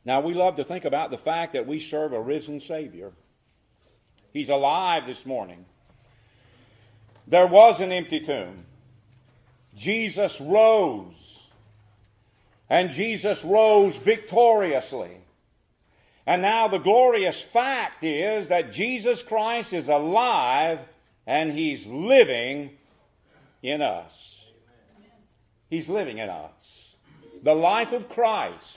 Now, we love to think about the fact that we serve a risen Savior. He's alive this morning. There was an empty tomb. Jesus rose. And Jesus rose victoriously. And now the glorious fact is that Jesus Christ is alive and He's living in us. He's living in us. The life of Christ,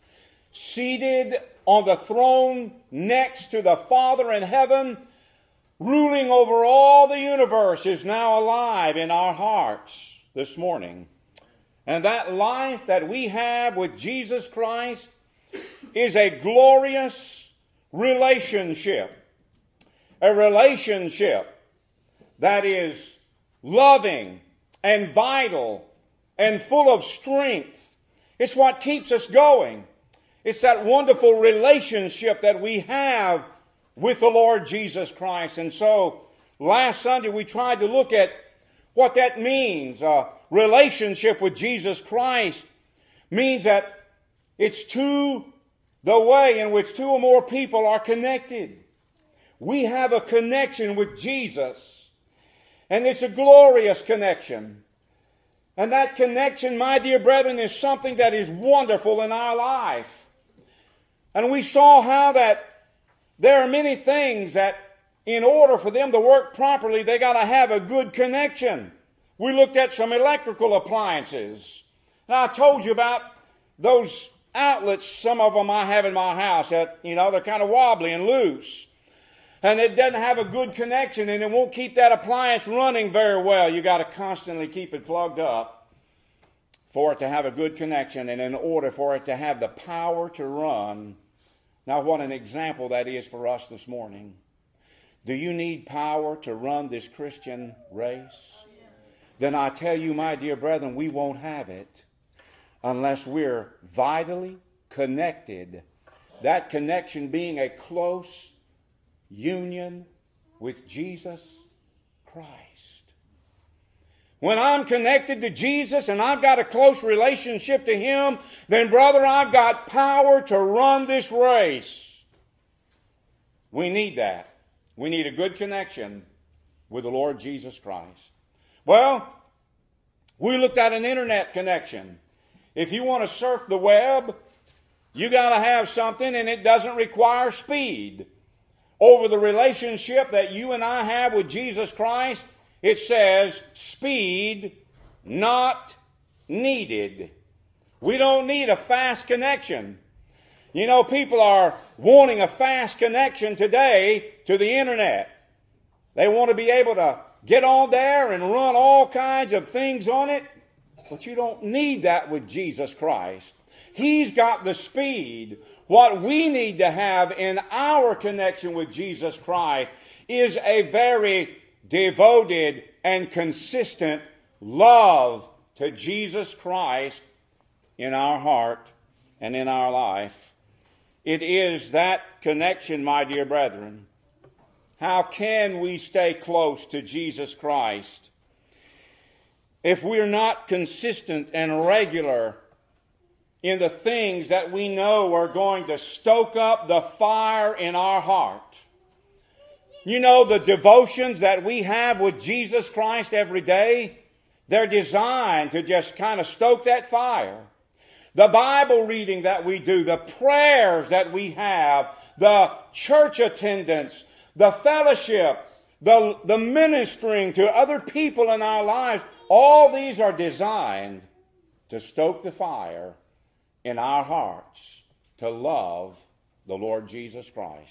seated on the throne next to the Father in heaven, ruling over all the universe, is now alive in our hearts this morning. And that life that we have with Jesus Christ is a glorious relationship. A relationship that is loving and vital and full of strength. It's what keeps us going. It's that wonderful relationship that we have with the Lord Jesus Christ. And so, last Sunday we tried to look at what that means. A relationship with Jesus Christ means that it's the way in which two or more people are connected. We have a connection with Jesus. And it's a glorious connection. And that connection, my dear brethren, is something that is wonderful in our life. And we saw how that there are many things that in order for them to work properly, they got to have a good connection. We looked at some electrical appliances. And I told you about those outlets, some of them I have in my house that, they're kind of wobbly and loose. And it doesn't have a good connection and it won't keep that appliance running very well. You got to constantly keep it plugged up for it to have a good connection and in order for it to have the power to run. Now, what an example that is for us this morning. Do you need power to run this Christian race? Then I tell you, my dear brethren, we won't have it unless we're vitally connected. That connection being a close union with Jesus Christ. When I'm connected to Jesus and I've got a close relationship to Him, then brother, I've got power to run this race. We need that. We need a good connection with the Lord Jesus Christ. Well, we looked at an internet connection. If you want to surf the web, you got to have something and it doesn't require speed. Over the relationship that you and I have with Jesus Christ, it says speed not needed. We don't need a fast connection. People are wanting a fast connection today to the internet. They want to be able to get on there and run all kinds of things on it. But you don't need that with Jesus Christ. He's got the speed. What we need to have in our connection with Jesus Christ is a very devoted and consistent love to Jesus Christ in our heart and in our life. It is that connection, my dear brethren. How can we stay close to Jesus Christ if we're not consistent and regular in the things that we know are going to stoke up the fire in our heart? The devotions that we have with Jesus Christ every day, they're designed to just kind of stoke that fire. The Bible reading that we do, the prayers that we have, the church attendance, the fellowship, the ministering to other people in our lives, all these are designed to stoke the fire in our hearts to love the Lord Jesus Christ.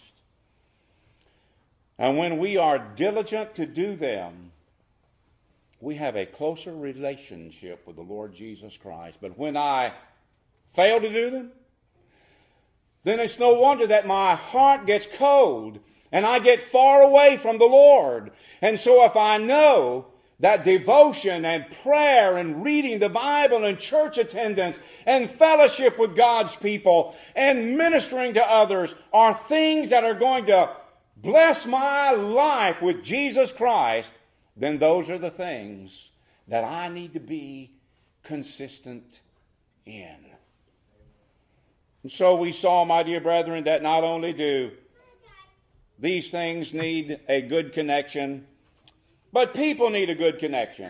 And when we are diligent to do them, we have a closer relationship with the Lord Jesus Christ. But when I fail to do them, then it's no wonder that my heart gets cold and I get far away from the Lord. And so if I know that devotion and prayer and reading the Bible and church attendance and fellowship with God's people and ministering to others are things that are going to bless my life with Jesus Christ, then those are the things that I need to be consistent in. And so we saw, my dear brethren, that not only do these things need a good connection, but people need a good connection.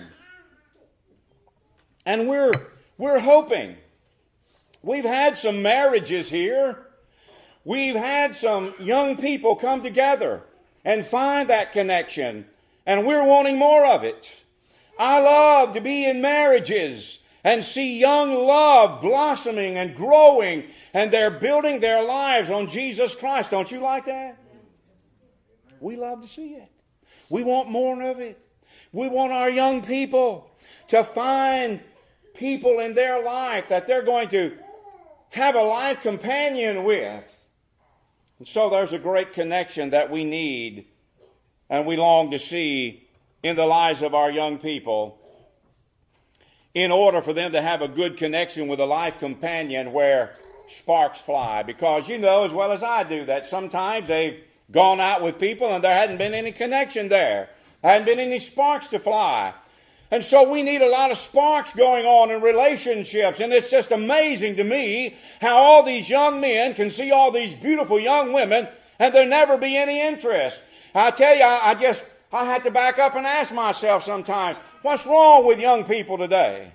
And we're hoping. We've had some marriages here. We've had some young people come together and find that connection. And we're wanting more of it. I love to be in marriages and see young love blossoming and growing. And they're building their lives on Jesus Christ. Don't you like that? We love to see it. We want more of it. We want our young people to find people in their life that they're going to have a life companion with. And so there's a great connection that we need and we long to see in the lives of our young people in order for them to have a good connection with a life companion where sparks fly. Because you know as well as I do that sometimes they've gone out with people and there hadn't been any connection there. There hadn't been any sparks to fly. And so we need a lot of sparks going on in relationships. And it's just amazing to me how all these young men can see all these beautiful young women and there never be any interest. I tell you, I had to back up and ask myself sometimes, what's wrong with young people today?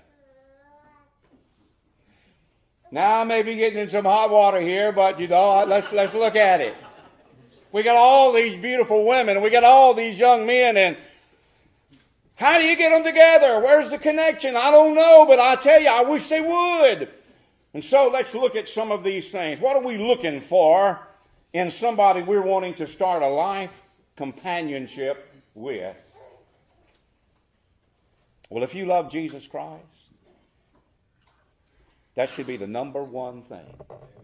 Now I may be getting in some hot water here, but let's look at it. We got all these beautiful women and we got all these young men, and how do you get them together? Where's the connection? I don't know, but I tell you, I wish they would. And so let's look at some of these things. What are we looking for in somebody we're wanting to start a life companionship with? Well, if you love Jesus Christ, that should be the number one thing.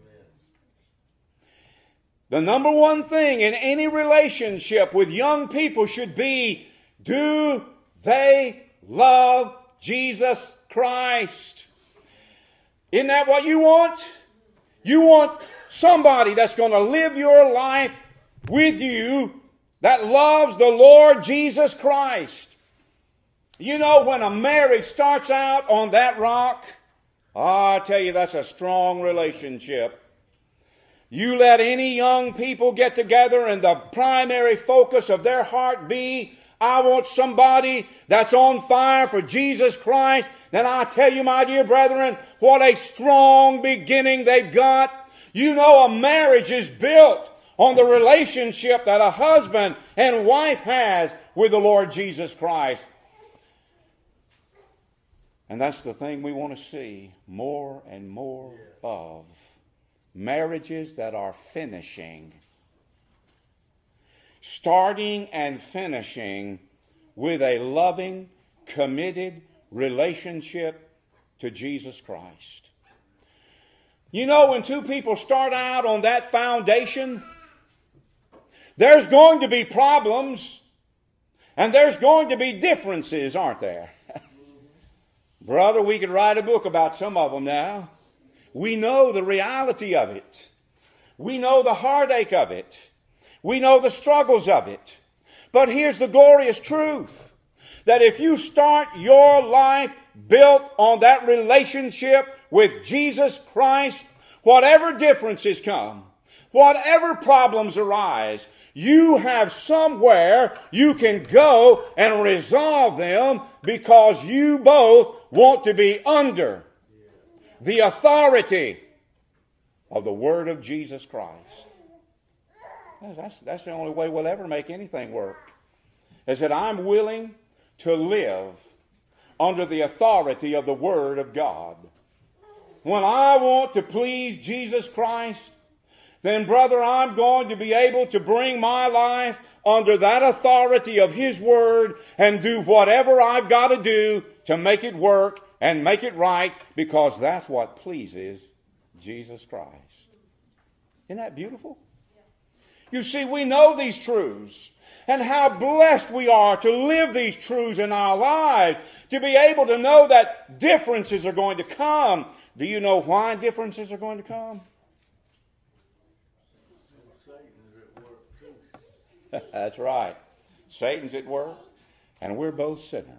The number one thing in any relationship with young people should be, do they love Jesus Christ? Isn't that what you want? You want somebody that's going to live your life with you that loves the Lord Jesus Christ. You know, when a marriage starts out on that rock, I tell you, that's a strong relationship. You let any young people get together and the primary focus of their heart be, I want somebody that's on fire for Jesus Christ. Then I tell you, my dear brethren, what a strong beginning they've got. You know, a marriage is built on the relationship that a husband and wife has with the Lord Jesus Christ. And that's the thing we want to see more and more of. Marriages that are finishing. Starting and finishing with a loving, committed relationship to Jesus Christ. You know, when two people start out on that foundation, there's going to be problems and there's going to be differences, aren't there? Brother, we could write a book about some of them now. We know the reality of it. We know the heartache of it. We know the struggles of it. But here's the glorious truth, that if you start your life built on that relationship with Jesus Christ, whatever differences come, whatever problems arise, you have somewhere you can go and resolve them because you both want to be under the authority of the Word of Jesus Christ. That's the only way we'll ever make anything work. Is that I'm willing to live under the authority of the Word of God. When I want to please Jesus Christ, then brother, I'm going to be able to bring my life under that authority of His Word and do whatever I've got to do to make it work and make it right, because that's what pleases Jesus Christ. Isn't that beautiful? You see, we know these truths, and how blessed we are to live these truths in our lives, to be able to know that differences are going to come. Do you know why differences are going to come? That's right. Satan's at work, and we're both sinners.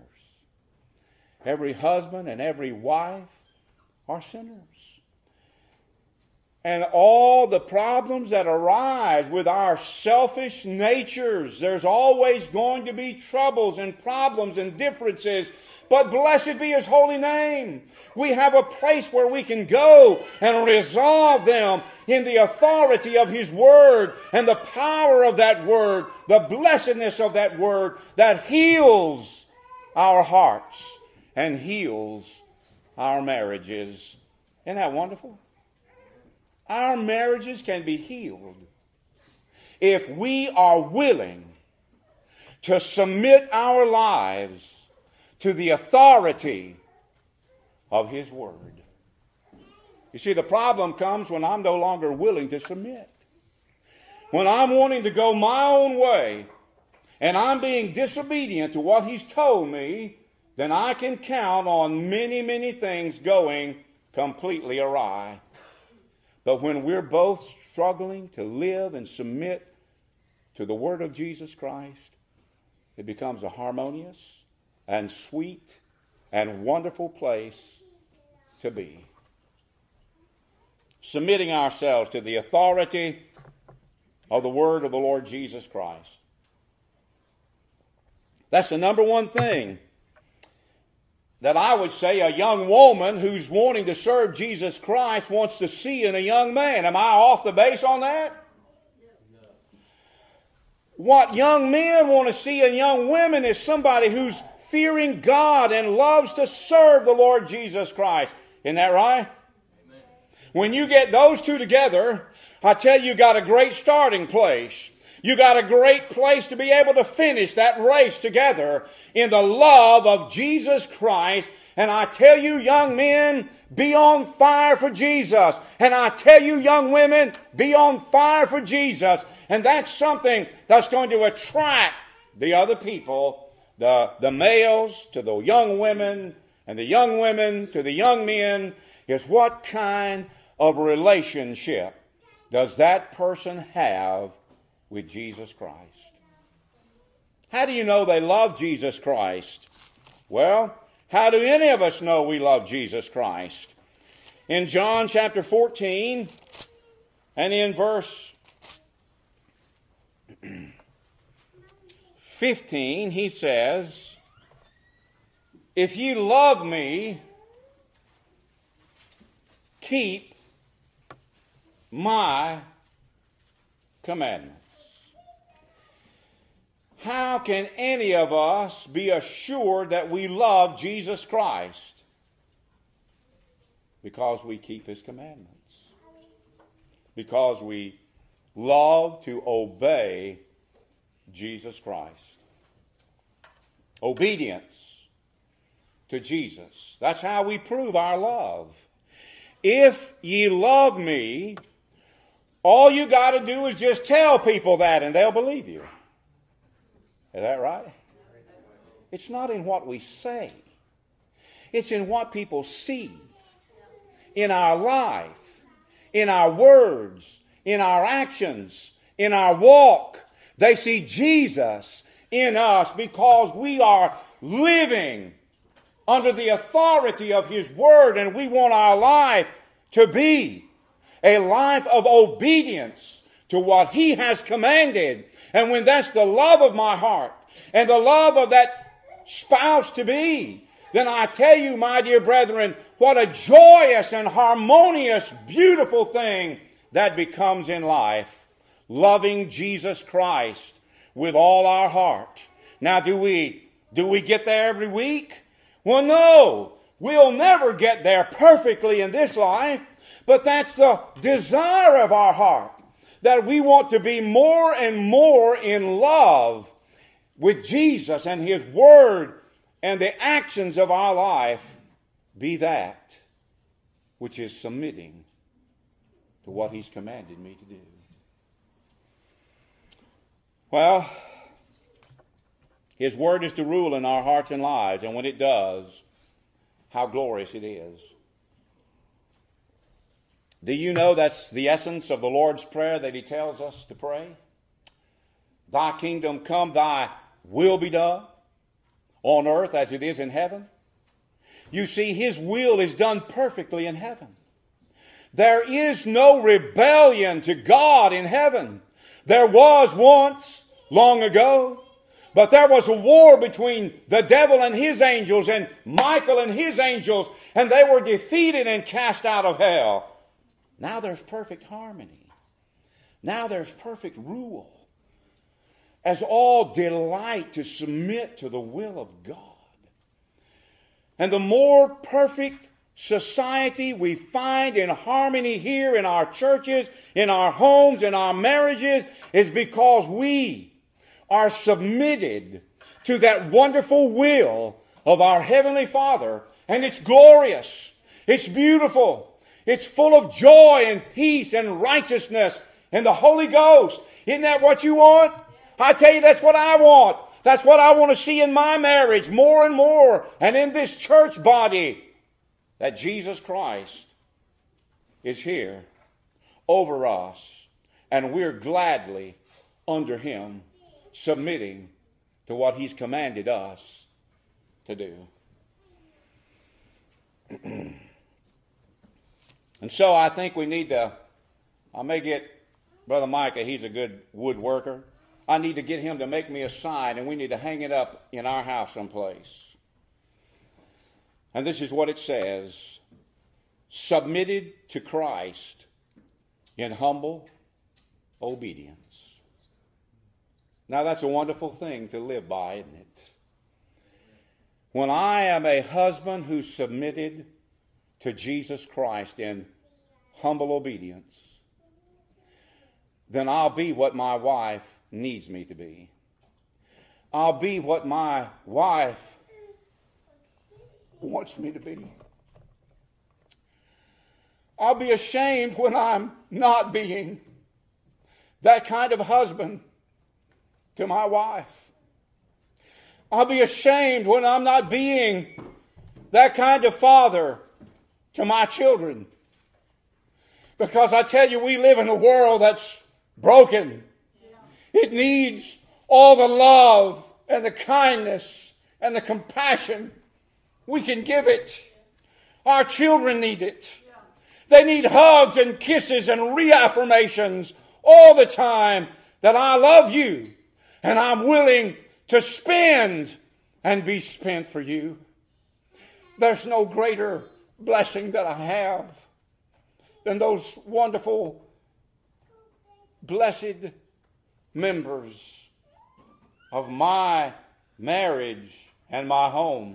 Every husband and every wife are sinners. and all the problems that arise with our selfish natures. There's always going to be troubles and problems and differences, but blessed be His holy name. We have a place where we can go and resolve them in the authority of His Word and the power of that Word, the blessedness of that Word that heals our hearts and heals our marriages. Isn't that wonderful? Our marriages can be healed if we are willing to submit our lives to the authority of His Word. You see, the problem comes when I'm no longer willing to submit. When I'm wanting to go my own way and I'm being disobedient to what He's told me, then I can count on many, many things going completely awry. But when we're both struggling to live and submit to the Word of Jesus Christ, it becomes a harmonious and sweet and wonderful place to be. Submitting ourselves to the authority of the Word of the Lord Jesus Christ. That's the number one thing that I would say a young woman who's wanting to serve Jesus Christ wants to see in a young man. Am I off the base on that? No. What young men want to see in young women is somebody who's fearing God and loves to serve the Lord Jesus Christ. Isn't that right? Amen. When you get those two together, I tell you got a great starting place. You got a great place to be able to finish that race together in the love of Jesus Christ. And I tell you, young men, be on fire for Jesus. And I tell you, young women, be on fire for Jesus. And that's something that's going to attract the other people, the males to the young women, and the young women to the young men, is what kind of relationship does that person have with Jesus Christ? How do you know they love Jesus Christ? Well, how do any of us know we love Jesus Christ? In John chapter 14 and in verse 15, he says, "If ye love me, keep my commandments." How can any of us be assured that we love Jesus Christ? Because we keep His commandments. Because we love to obey Jesus Christ. Obedience to Jesus. That's how we prove our love. If ye love me, all you got to do is just tell people that and they'll believe you. Is that right? It's not in what we say. It's in what people see. In our life, in our words, in our actions, in our walk. They see Jesus in us because we are living under the authority of His Word, and we want our life to be a life of obedience to what He has commanded. And when that's the love of my heart and the love of that spouse to be, then I tell you, my dear brethren, what a joyous and harmonious, beautiful thing that becomes in life. Loving Jesus Christ with all our heart. Now, do we get there every week? Well, no. We'll never get there perfectly in this life, but that's the desire of our heart, that we want to be more and more in love with Jesus and His Word, and the actions of our life be that which is submitting to what He's commanded me to do. Well, His Word is to rule in our hearts and lives, and when it does, how glorious it is. Do you know that's the essence of the Lord's Prayer that He tells us to pray? Thy kingdom come, Thy will be done on earth as it is in heaven. You see, His will is done perfectly in heaven. There is no rebellion to God in heaven. There was once, long ago, but there was a war between the devil and his angels and Michael and his angels, and they were defeated and cast out of hell. Now there's perfect harmony. Now there's perfect rule, as all delight to submit to the will of God. And the more perfect society we find in harmony here in our churches, in our homes, in our marriages, is because we are submitted to that wonderful will of our Heavenly Father. And it's glorious. It's beautiful. It's full of joy and peace and righteousness and the Holy Ghost. Isn't that what you want? I tell you, that's what I want. That's what I want to see in my marriage more and more, and in this church body, that Jesus Christ is here over us, and we're gladly under Him, submitting to what He's commanded us to do. And so I think we need to, I may get Brother Micah, he's a good woodworker. I need to get him to make me a sign, and we need to hang it up in our house someplace. And this is what it says: submitted to Christ in humble obedience. Now that's a wonderful thing to live by, isn't it? When I am a husband who's submitted to Jesus Christ in humble obedience, then I'll be what my wife needs me to be. I'll be what my wife wants me to be. I'll be ashamed when I'm not being that kind of husband to my wife. I'll be ashamed when I'm not being that kind of father to my children. Because I tell you, we live in a world that's broken. It needs all the love and the kindness and the compassion we can give it. Our children need it. They need hugs and kisses and reaffirmations all the time that I love you and I'm willing to spend and be spent for you. There's no greater blessing that I have than those wonderful, blessed members of my marriage and my home.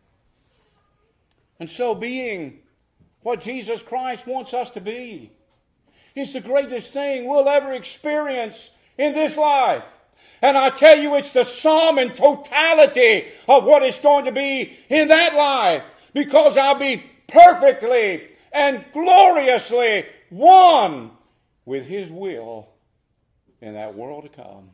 And so being what Jesus Christ wants us to be is the greatest thing we'll ever experience in this life. And I tell you, it's the sum and totality of what it's going to be in that life, because I'll be perfectly and gloriously one with His will in that world to come.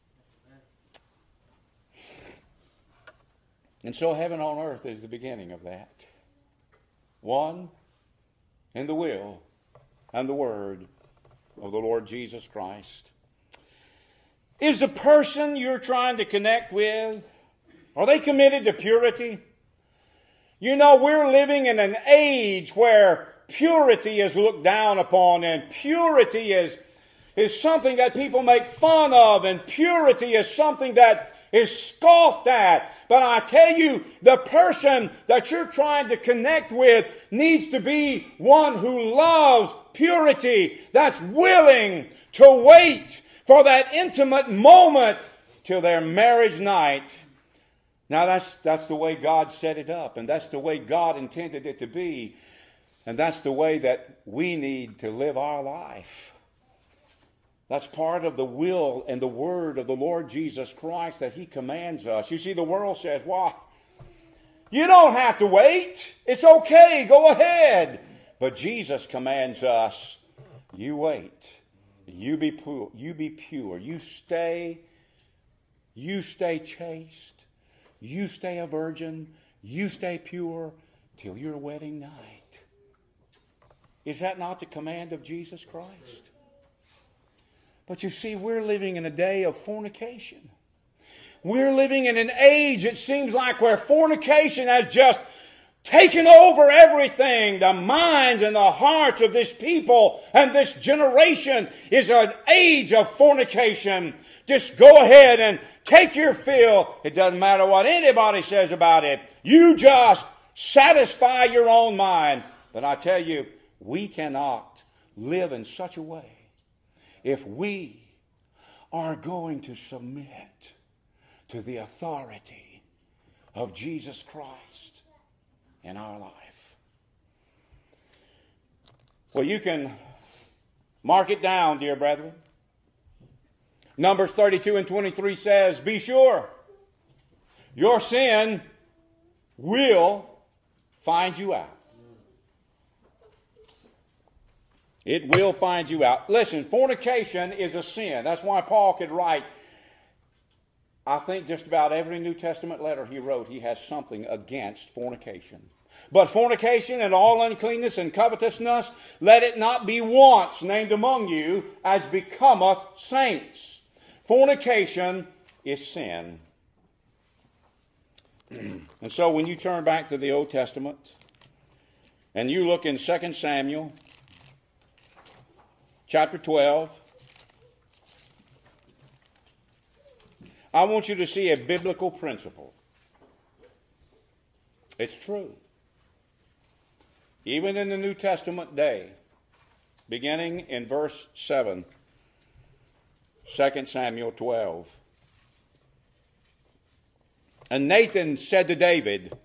And so heaven on earth is the beginning of that. One in the will and the word of the Lord Jesus Christ. Is the person you're trying to connect with, are they committed to purity? You know, we're living in an age where purity is looked down upon, and purity is something that people make fun of, and purity is something that is scoffed at. But I tell you, the person that you're trying to connect with needs to be one who loves purity, that's willing to wait for that intimate moment till their marriage night. Now that's the way God set it up, and that's the way God intended it to be, and that's the way that we need to live our life. That's part of the will and the word of the Lord Jesus Christ that He commands us. You see, the world says, well, you don't have to wait. It's okay. Go ahead. But Jesus commands us, you wait. You be pure. You be pure. You stay chaste. You stay a virgin. You stay pure till your wedding night. Is that not the command of Jesus Christ? But you see, we're living in a day of fornication. We're living in an age, it seems like, where fornication has just taken over everything. The minds and the hearts of this people and this generation is an age of fornication. Just go ahead and take your fill. It doesn't matter what anybody says about it. You just satisfy your own mind. But I tell you, we cannot live in such a way if we are going to submit to the authority of Jesus Christ in our life. Well, you can mark it down, dear brethren. Numbers 32 and 23 says, be sure your sin will find you out. It will find you out. Listen, fornication is a sin. That's why Paul could write, I think just about every New Testament letter he wrote, he has something against fornication. But fornication and all uncleanness and covetousness, let it not be once named among you as becometh saints. Fornication is sin. And so when you turn back to the Old Testament and you look in 2 Samuel chapter 12, I want you to see a biblical principle. It's true. Even in the New Testament day, beginning in verse 7, 2 Samuel 12. And Nathan said to David,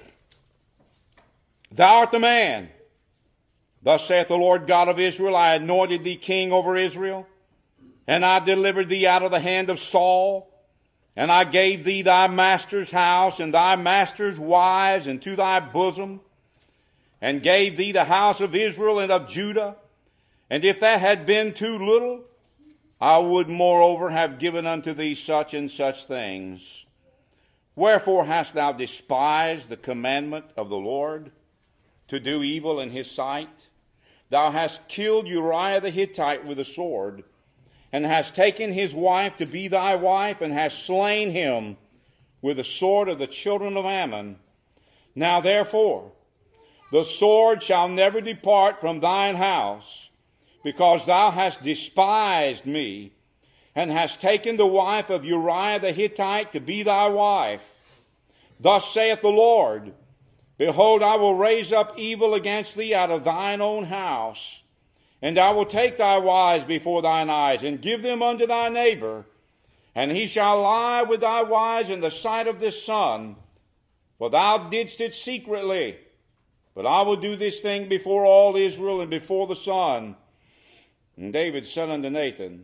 thou art the man. Thus saith the Lord God of Israel, I anointed thee king over Israel, and I delivered thee out of the hand of Saul, and I gave thee thy master's house and thy master's wives into thy bosom, and gave thee the house of Israel and of Judah. And if that had been too little, I would moreover have given unto thee such and such things. Wherefore hast thou despised the commandment of the Lord, to do evil in his sight? Thou hast killed Uriah the Hittite with a sword, and hast taken his wife to be thy wife, and hast slain him with the sword of the children of Ammon. Now therefore, the sword shall never depart from thine house, because thou hast despised me, and hast taken the wife of Uriah the Hittite to be thy wife. Thus saith the Lord, behold, I will raise up evil against thee out of thine own house, and I will take thy wives before thine eyes, and give them unto thy neighbor, and he shall lie with thy wives in the sight of this sun, for thou didst it secretly. But I will do this thing before all Israel and before the sun. And David said unto Nathan,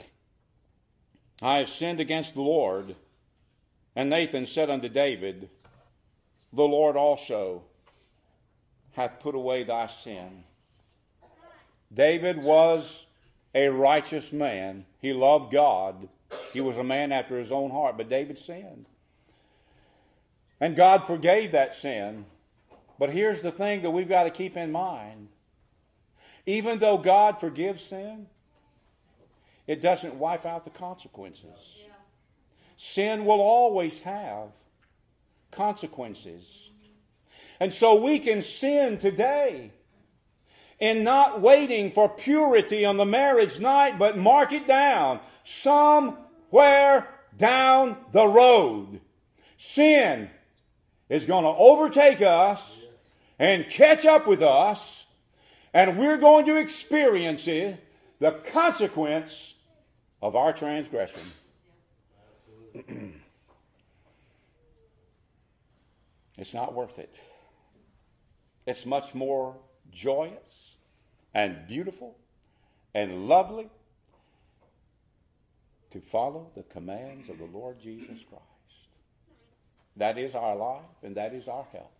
I have sinned against the Lord. And Nathan said unto David, the Lord also hath put away thy sin. David was a righteous man. He loved God. He was a man after his own heart. But David sinned. And God forgave that sin. But here's the thing that we've got to keep in mind. Even though God forgives sin, it doesn't wipe out the consequences. Yeah. Sin will always have consequences. And so we can sin today in not waiting for purity on the marriage night, but mark it down. Somewhere down the road, sin is going to overtake us and catch up with us, and we're going to experience it, the consequence of our transgression. It's not worth it. It's much more joyous and beautiful and lovely to follow the commands of the Lord Jesus Christ. That is our life and that is our health.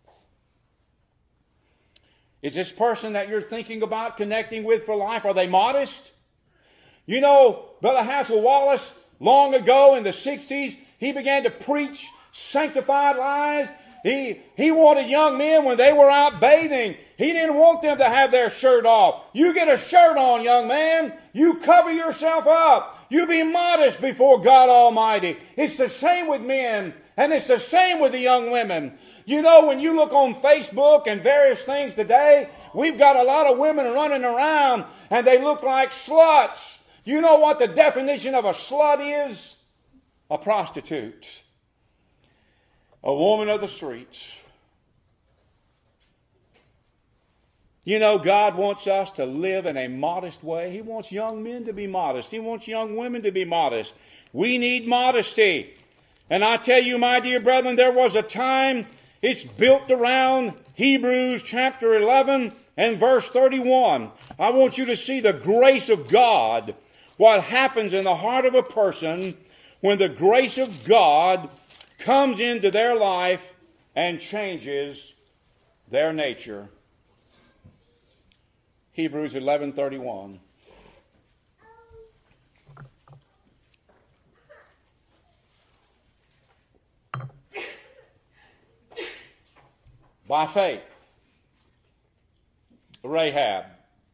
Is this person that you're thinking about connecting with for life, are they modest? You know, Brother Hassel Wallace, long ago in the 60s, he began to preach sanctified lives. He wanted young men when they were out bathing. He didn't want them to have their shirt off. You get a shirt on, young man. You cover yourself up. You be modest before God Almighty. It's the same with men. And it's the same with the young women. You know, when you look on Facebook and various things today, we've got a lot of women running around and they look like sluts. You know what the definition of a slut is? A prostitute. A woman of the streets. You know, God wants us to live in a modest way. He wants young men to be modest. He wants young women to be modest. We need modesty. And I tell you, my dear brethren, there was a time, it's built around Hebrews chapter 11 and verse 31. I want you to see the grace of God, what happens in the heart of a person when the grace of God comes into their life and changes their nature. Hebrews 11:31. By faith, Rahab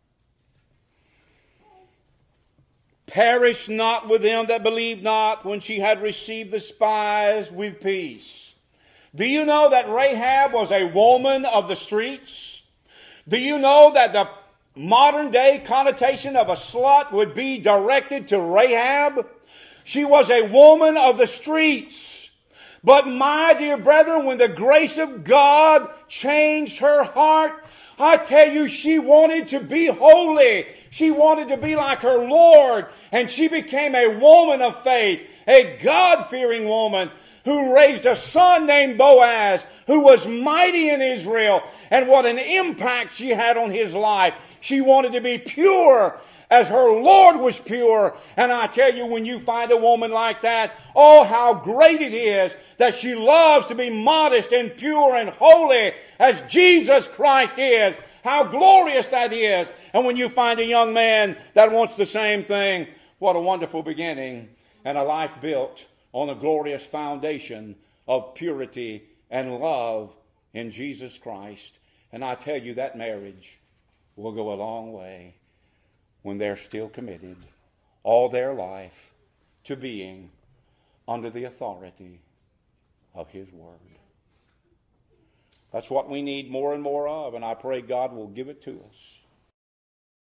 perished not with them that believed not when she had received the spies with peace. Do you know that Rahab was a woman of the streets? Do you know that the modern day connotation of a slut would be directed to Rahab? She was a woman of the streets. But my dear brethren, when the grace of God changed her heart, I tell you, she wanted to be holy. She wanted to be like her Lord. And she became a woman of faith, a God-fearing woman who raised a son named Boaz, who was mighty in Israel. And what an impact she had on his life. She wanted to be pure as her Lord was pure. And I tell you, when you find a woman like that, oh, how great it is that she loves to be modest and pure and holy as Jesus Christ is. How glorious that is. And when you find a young man that wants the same thing, what a wonderful beginning and a life built on a glorious foundation of purity and love in Jesus Christ. And I tell you, that marriage will go a long way when they're still committed all their life to being under the authority of His Word. That's what we need more and more of, and I pray God will give it to us.